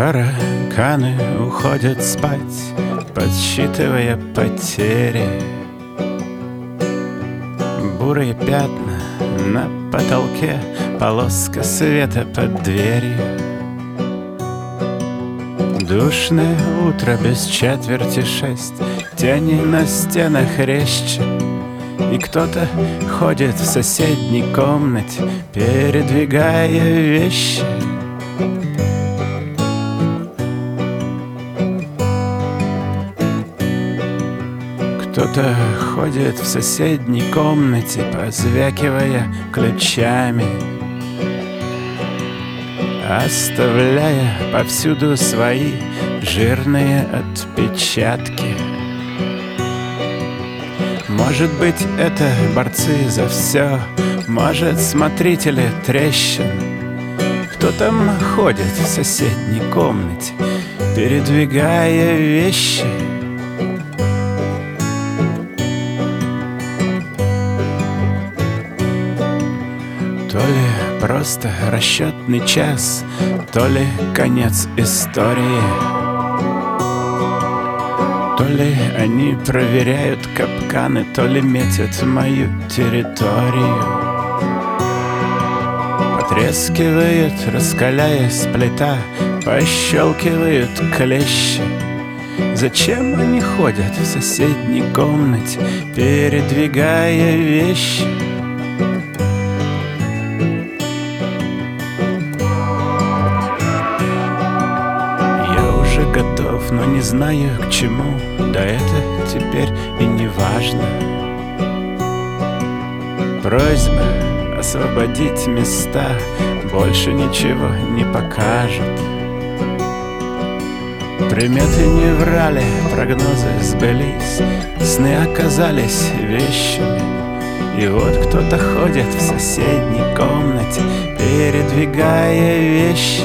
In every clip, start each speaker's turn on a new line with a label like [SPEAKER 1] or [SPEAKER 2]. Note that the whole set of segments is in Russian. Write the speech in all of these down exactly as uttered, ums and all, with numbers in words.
[SPEAKER 1] Тараканы уходят спать, подсчитывая потери. Бурые пятна на потолке, полоска света под дверью. Душное утро без четверти шесть, тени на стенах резче. И кто-то ходит в соседней комнате, передвигая вещи. Кто-то ходит в соседней комнате, позвякивая ключами, оставляя повсюду свои жирные отпечатки. Может быть, это борцы за все, может, смотрители трещин. Кто там ходит в соседней комнате, передвигая вещи? То ли просто расчетный час, то ли конец истории. То ли они проверяют капканы, то ли метят мою территорию. Потрескивает, раскаляясь плита, пощелкивают клещи. Зачем они ходят в соседней комнате, передвигая вещи? Готов, но не знаю к чему, да это теперь и не важно. Просьба освободить места больше ничего не покажет. Приметы не врали, прогнозы сбылись, сны оказались вещами. И вот кто-то ходит в соседней комнате, передвигая вещи.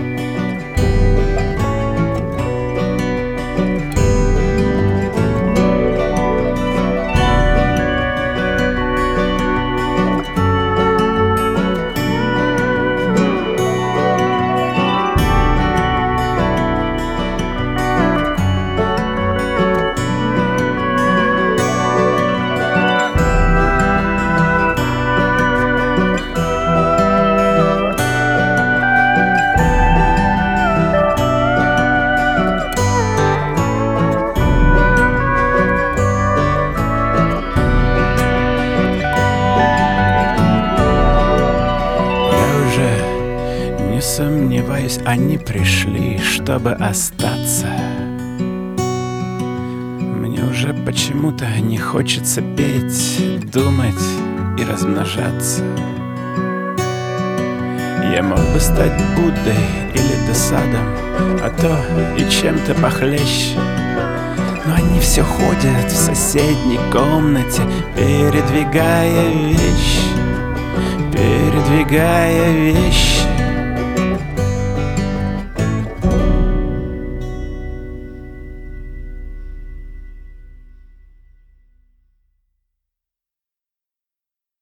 [SPEAKER 1] Сомневаюсь, они пришли, чтобы остаться. Мне уже почему-то не хочется петь, думать и размножаться. Я мог бы стать Буддой или Досадом, а то и чем-то похлеще. Но они все ходят в соседней комнате, передвигая вещи, передвигая вещи.